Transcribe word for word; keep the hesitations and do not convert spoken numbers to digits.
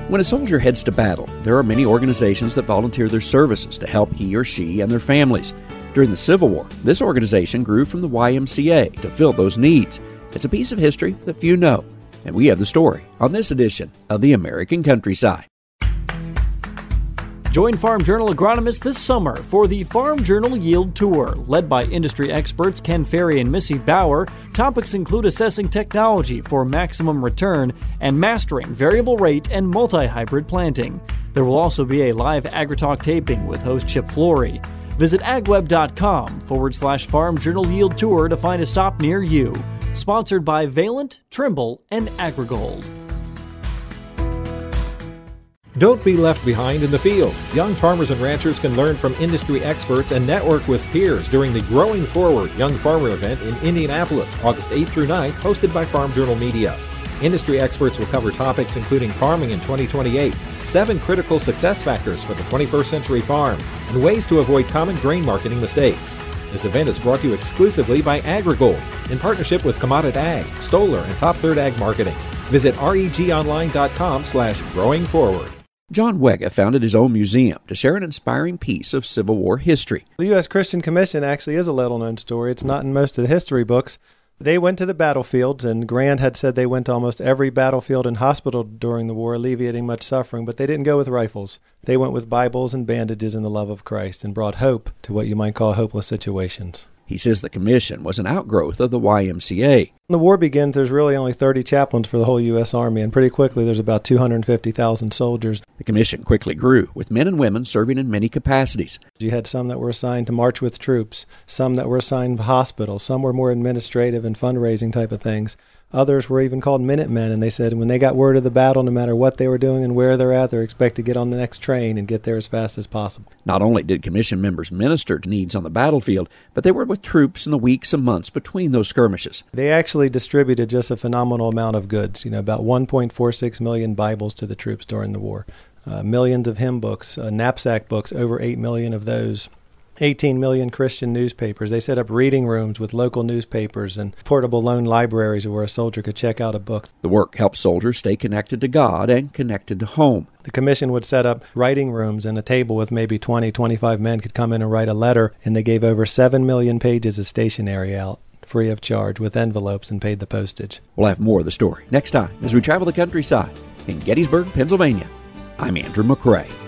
When a soldier heads to battle, there are many organizations that volunteer their services to help he or she and their families. During the Civil War, this organization grew from the Y M C A to fill those needs. It's a piece of history that few know, and we have the story on this edition of the American Countryside. Join Farm Journal agronomists this summer for the Farm Journal Yield Tour. Led by industry experts Ken Ferry and Missy Bauer, topics include assessing technology for maximum return and mastering variable rate and multi-hybrid planting. There will also be a live AgriTalk taping with host Chip Flory. Visit agweb.com forward slash Farm Journal Yield Tour to find a stop near you. Sponsored by Valent, Trimble, and AgriGold. Don't be left behind in the field. Young farmers and ranchers can learn from industry experts and network with peers during the Growing Forward Young Farmer event in Indianapolis, August eighth through ninth, hosted by Farm Journal Media. Industry experts will cover topics including farming in twenty twenty-eight, seven critical success factors for the twenty-first century farm, and ways to avoid common grain marketing mistakes. This event is brought to you exclusively by AgriGold in partnership with Commodit Ag, Stoller, and Top Third Ag Marketing. Visit regonline.com slash growing forward. John Wega founded his own museum to share an inspiring piece of Civil War history. The U S Christian Commission actually is a little-known story. It's not in most of the history books. They went to the battlefields, and Grant had said they went to almost every battlefield and hospital during the war, alleviating much suffering, but they didn't go with rifles. They went with Bibles and bandages and the love of Christ and brought hope to what you might call hopeless situations. He says the commission was an outgrowth of the Y M C A. When the war begins, there's really only thirty chaplains for the whole U S Army, and pretty quickly there's about two hundred fifty thousand soldiers. The commission quickly grew, with men and women serving in many capacities. You had some that were assigned to march with troops, some that were assigned to hospitals, some were more administrative and fundraising type of things. Others were even called Minutemen, and they said when they got word of the battle, no matter what they were doing and where they're at, they're expected to get on the next train and get there as fast as possible. Not only did commission members minister to needs on the battlefield, but they were with troops in the weeks and months between those skirmishes. They actually distributed just a phenomenal amount of goods, you know, about one point four six million Bibles to the troops during the war, uh, millions of hymn books, uh, knapsack books, over eight million of those. eighteen million Christian newspapers. They set up reading rooms with local newspapers and portable loan libraries where a soldier could check out a book. The work helped soldiers stay connected to God and connected to home. The commission would set up writing rooms, and a table with maybe twenty, twenty-five men could come in and write a letter, and they gave over seven million pages of stationery out, free of charge, with envelopes, and paid the postage. We'll have more of the story next time as we travel the countryside in Gettysburg, Pennsylvania. I'm Andrew McCrae.